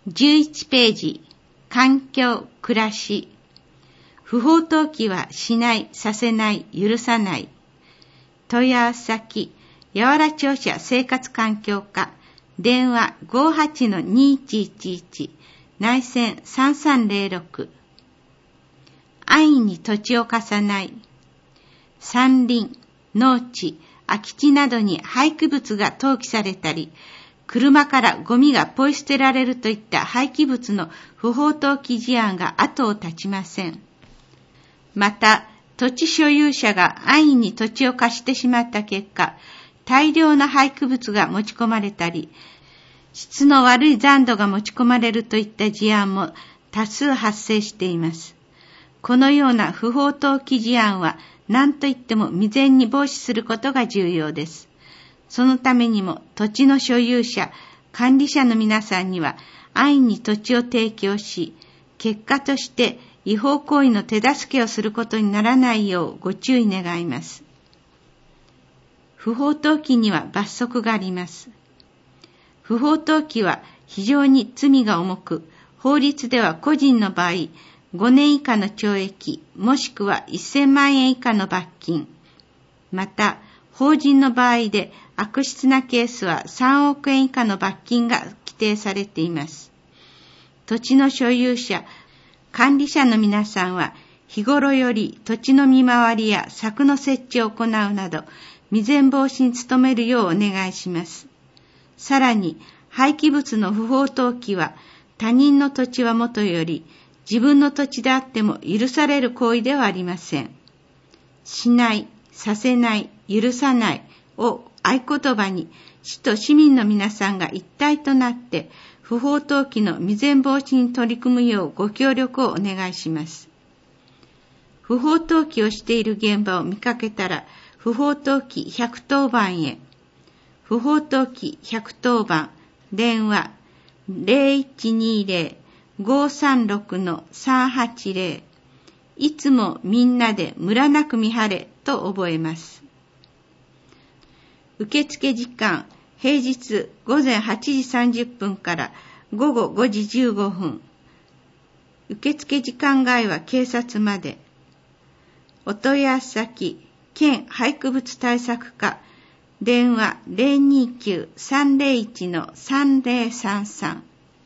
11ページ、環境、暮らし。不法投棄はしない、させない、許さない。問い合わせ先、八原庁舎生活環境課、電話 58-2111、内線3306。安易に土地を貸さない。山林、農地、空き地などに廃棄物が投棄されたり、車からゴミがポイ捨てられるといった廃棄物の不法投棄事案が後を絶ちません。また、土地所有者が安易に土地を貸してしまった結果、大量の廃棄物が持ち込まれたり、質の悪い残土が持ち込まれるといった事案も多数発生しています。このような不法投棄事案は何といっても未然に防止することが重要です。そのためにも土地の所有者、管理者の皆さんには安易に土地を提供し、結果として違法行為の手助けをすることにならないようご注意願います。不法投棄には罰則があります。不法投棄は非常に罪が重く、法律では個人の場合、5年以下の懲役、もしくは1000万円以下の罰金。また、法人の場合で悪質なケースは3億円以下の罰金が規定されています。土地の所有者、管理者の皆さんは日頃より土地の見回りや柵の設置を行うなど未然防止に努めるようお願いします。さらに廃棄物の不法投棄は他人の土地はもとより自分の土地であっても許される行為ではありません。しない、させない、許さないを合言葉に市と市民の皆さんが一体となって不法投棄の未然防止に取り組むようご協力をお願いします。不法投棄をしている現場を見かけたら不法投棄110番へ。不法投棄110番、電話 0120-536-380。いつもみんなでムラなく見張れと覚えます。受付時間、平日午前8時30分から午後5時15分。受付時間外は警察まで。お問い合わせ先、県廃棄物対策課、電話 029-301-3033。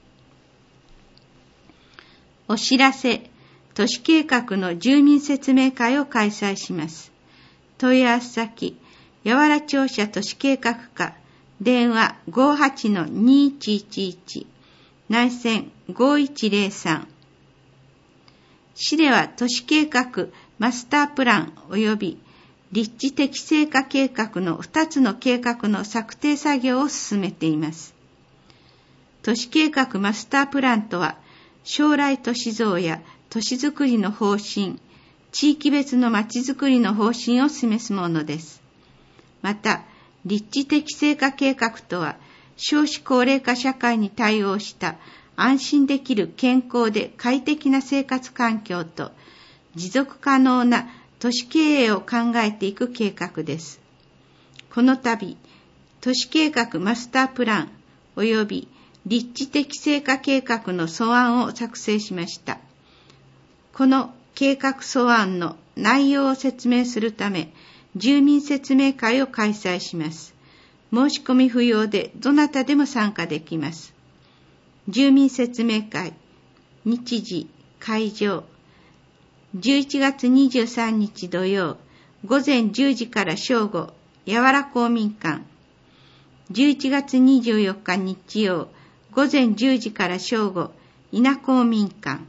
お知らせ、都市計画の住民説明会を開催します。問い合わせ先、八原庁舎都市計画課、電話 58-2111、内線5103。市では都市計画マスタープラン及び立地適正化計画の2つの計画の策定作業を進めています。都市計画マスタープランとは、将来都市像や都市づくりの方針、地域別のまちづくりの方針を示すものです。また、立地適正化計画とは、少子高齢化社会に対応した安心できる健康で快適な生活環境と持続可能な都市経営を考えていく計画です。この度、都市計画マスタープラン及び立地適正化計画の素案を作成しました。この計画素案の内容を説明するため、住民説明会を開催します。申し込み不要でどなたでも参加できます。住民説明会、日時、会場、11月23日土曜、午前10時から正午、八原公民館。11月24日日曜、午前10時から正午、稲公民館。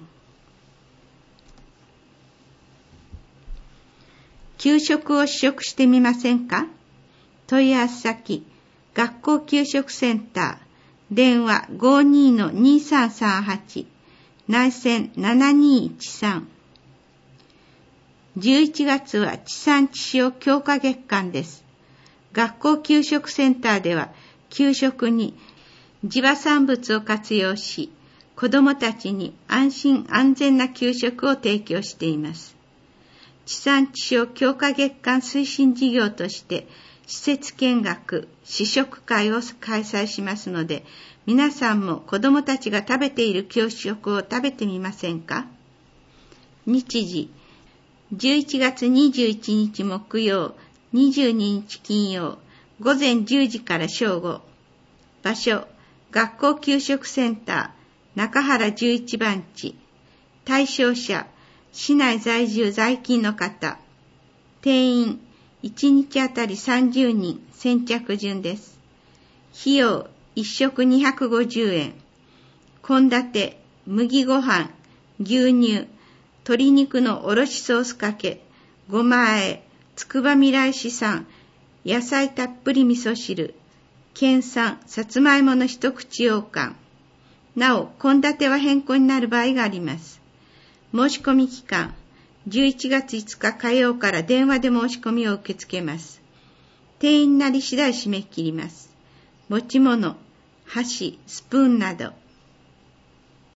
給食を試食してみませんか？問い合わせ先、学校給食センター、電話 52-2338、内線7213。11月は地産地消強化月間です。学校給食センターでは、給食に地場産物を活用し、子どもたちに安心安全な給食を提供しています。地産地消強化月間推進事業として、施設見学、試食会を開催しますので、 皆さんも子供たちが食べている教食を食べてみませんか？日時、11月21日木曜、22日金曜、午前10時から正午。場所、学校給食センター、中原11番地。対象者、市内在住在勤の方。定員、1日あたり30人、先着順です。費用、1食250円。献立、麦ご飯、牛乳、鶏肉のおろしソースかけ、ごま和え、つくばみらい市産、野菜たっぷり味噌汁、県産さつまいもの一口羊羹。なお、献立は変更になる場合があります。申し込み期間、11月5日火曜から電話で申し込みを受け付けます。定員なり次第締め切ります。持ち物、箸、スプーンなど、